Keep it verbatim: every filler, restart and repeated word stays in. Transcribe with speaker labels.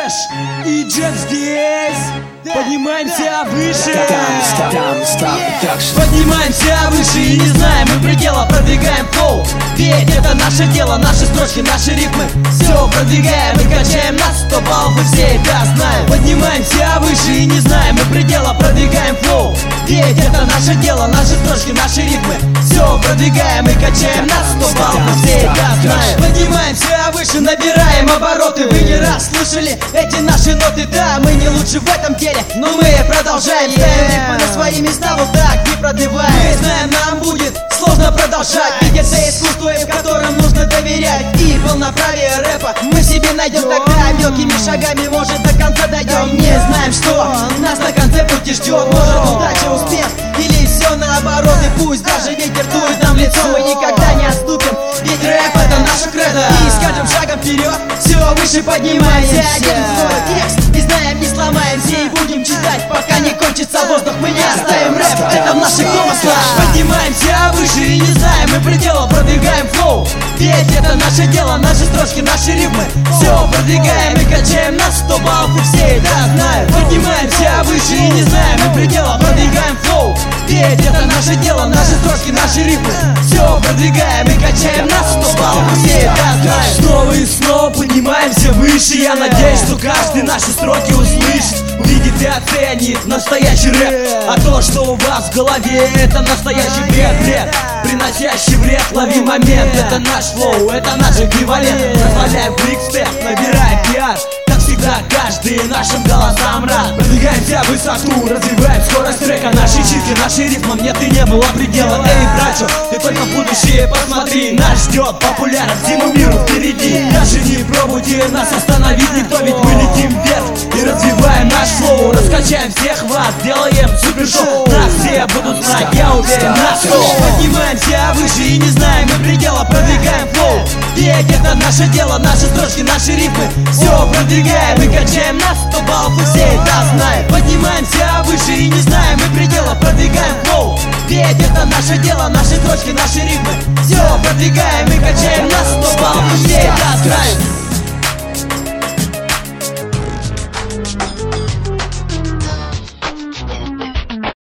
Speaker 1: Флэш и Джет здесь. Поднимаемся выше, поднимаемся выше и не знаем мы предела, продвигаем флоу. Ведь это наше дело, наши строчки, наши рифмы. Все продвигаем и качаем на сто баллов, вы все это знают. Поднимаемся выше и не знаем мы предела, продвигаем флоу. Ведь это наше дело, наши строчки, наши рифмы. Все продвигаем и качаем на сто баллов, вы все это знают. Поднимаемся выше, набираем обороты. Вы не раз слышали эти наши ноты. Да, мы не лучше в этом деле, но мы продолжаем, ставим рифмы на свои места, вот так не продлеваем. Мы знаем, нам будет сложно продолжать, ведь это искусство, в котором нужно доверять. И полноправие рэпа мы себе найдем тогда. Мелкими шагами, может, до конца дойдем. Не знаем, что нас на конце пути ждет. Может, удача, успех или все наоборот. И пусть даже ветер дует нам в лицо, мы никогда не отступим, ведь рэп это наша кредо. И с каждым шагом вперед все выше поднимаемся. Делим свой текст и знаем, не сломаемся. И будем читать, пока не кончится воздух. Мы не оставим рэп, это в наших домыслах. Поднимаемся выше и не знаем мы предела, продвигаем флоу. Ведь это наше дело, наши строчки, наши рифмы. Все продвигаем и качаем на сто баллов, и все это знают. Поднимаемся выше и не знаем мы предела, продвигаем флоу. Ведь это наше дело, наши строчки, наши рифмы. Все продвигаем и качаем на сто баллов, и все это знают. Снова и снова поднимаемся выше. Я надеюсь, что каждый наши строки услышит, увидит и оценит настоящий рэп. А то, что у вас в голове, это настоящий бред, бред, приносящий вред. Лови момент, это наш флоу, это наш эквивалент. Позволяем квикстеп, набираем пиар. Как всегда, каждый нашим голосам рад. Продвигаемся в высоту, развиваем скорость трека. Наши читки, наши рифмы, нет и не было предела. Эй, братчо, ты только в будущее посмотри. Нас ждет популярность всему миру впереди. Даже не пробуйте нас остановить никто, ведь мы летим вверх и развиваем наш флоу. Раскачаем всех вас, делаем супершоу. Нас все будут знать, я уверен, наш флоу. Поднимаемся выше и не знаем мы предела, продвигаем флоу. Ведь это наше дело, наши строчки, наши рифмы. Все продвигаем и качаем на сто баллов, и все это знают. Поднимаемся выше и не знаем мы предела, продвигаем флоу. Ведь это наше дело, наши строчки, наши рифмы. Все продвигаем и качаем на сто баллов, и все это знают.